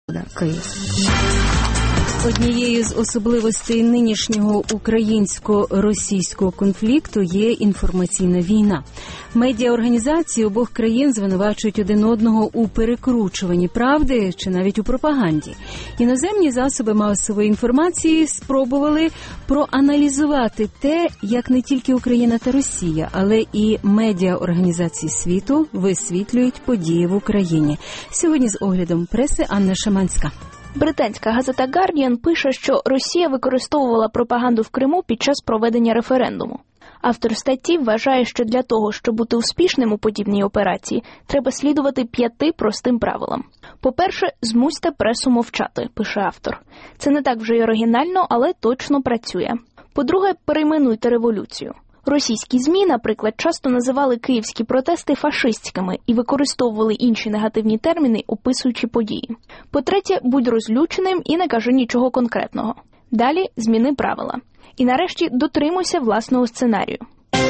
Київ. Однією з особливостей нинішнього українсько-російського конфлікту є інформаційна війна. Медіаорганізації обох країн звинувачують один одного у перекручуванні правди чи навіть у пропаганді. Іноземні засоби масової інформації спробували проаналізувати те, як не тільки Україна та Росія, але і медіаорганізації світу висвітлюють події в Україні. Сьогодні з оглядом преси Анна Шаманська. Британська газета «Гардіан» пише, що Росія використовувала пропаганду в Криму під час проведення референдуму. Автор статті вважає, що для того, щоб бути успішним у подібній операції, треба слідувати 5 простим правилам. По-перше, змусьте пресу мовчати, пише автор. Це не так вже й оригінально, але точно працює. По-друге, перейменуйте революцію. Російські ЗМІ, наприклад, часто називали київські протести фашистськими і використовували інші негативні терміни, описуючи події. По-третє, будь розлюченим і не кажи нічого конкретного. Далі зміни правила. І нарешті дотримуйся власного сценарію.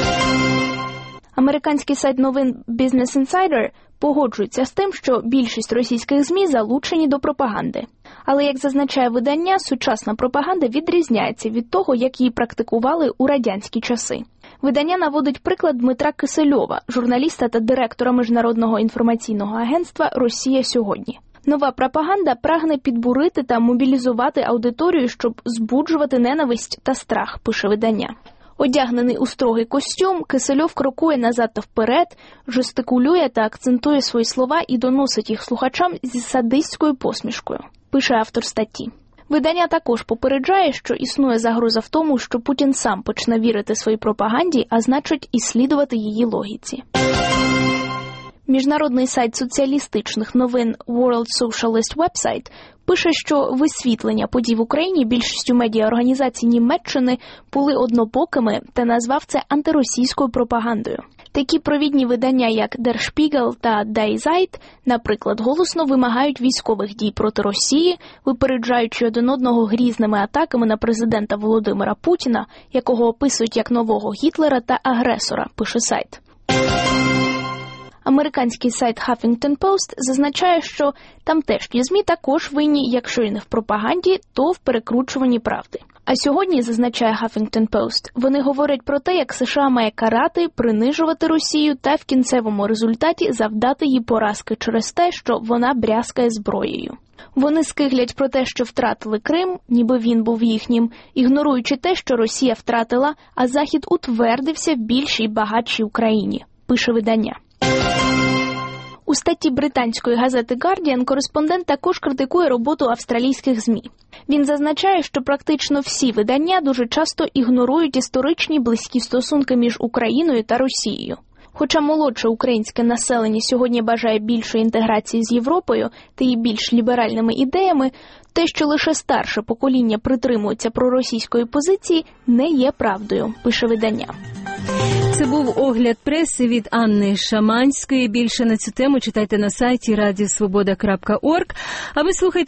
Американський сайт новин Business Insider погоджується з тим, що більшість російських ЗМІ залучені до пропаганди. Але, як зазначає видання, сучасна пропаганда відрізняється від того, як її практикували у радянські часи. Видання наводить приклад Дмитра Кисельова, журналіста та директора Міжнародного інформаційного агентства «Росія сьогодні». Нова пропаганда прагне підбурити та мобілізувати аудиторію, щоб збуджувати ненависть та страх, пише видання. Одягнений у строгий костюм, Кисельов крокує назад та вперед, жестикулює та акцентує свої слова і доносить їх слухачам зі садистською посмішкою, пише автор статті. Видання також попереджає, що існує загроза в тому, що Путін сам почне вірити своїй пропаганді, а значить і слідувати її логіці. Міжнародний сайт соціалістичних новин World Socialist Website пише, що висвітлення подій в Україні більшістю медіаорганізацій Німеччини були однобокими та назвав це антиросійською пропагандою. Такі провідні видання, як Der Spiegel та Die Zeit, наприклад, голосно вимагають військових дій проти Росії, випереджаючи один одного грізними атаками на президента Володимира Путіна, якого описують як нового Гітлера та агресора, пише сайт. Американський сайт Huffington Post зазначає, що тамтешні ЗМІ також винні, якщо і не в пропаганді, то в перекручуванні правди. А сьогодні, зазначає Huffington Post, вони говорять про те, як США має карати, принижувати Росію та в кінцевому результаті завдати їй поразки через те, що вона брязкає зброєю. Вони скиглять про те, що втратили Крим, ніби він був їхнім, ігноруючи те, що Росія втратила, а Захід утвердився в більшій і багатшій Україні, пише видання. У статті британської газети «Гардіан» кореспондент також критикує роботу австралійських ЗМІ. Він зазначає, що практично всі видання дуже часто ігнорують історичні близькі стосунки між Україною та Росією. Хоча молодше українське населення сьогодні бажає більшої інтеграції з Європою та її більш ліберальними ідеями, те, що лише старше покоління притримується проросійської позиції, не є правдою, пише видання. Це був огляд преси від Анни Шаманської. Більше на цю тему читайте на сайті radiosvoboda.org. А ви слухайте